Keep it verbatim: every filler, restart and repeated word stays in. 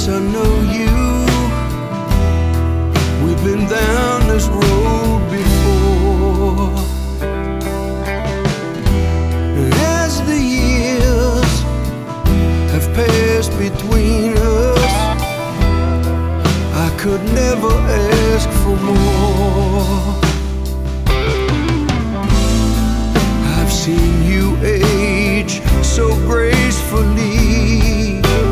I know you. We've been down this road before. As the years have passed between us, I could never ask for more.